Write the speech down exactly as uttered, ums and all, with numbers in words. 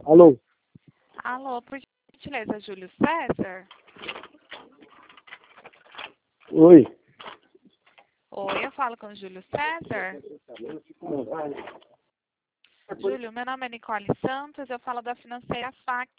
Alô? Alô, por gentileza, Júlio César? Oi? Oi, eu falo com o Júlio César? Júlio, meu nome é Nicole Santos, eu falo da financeira Factor.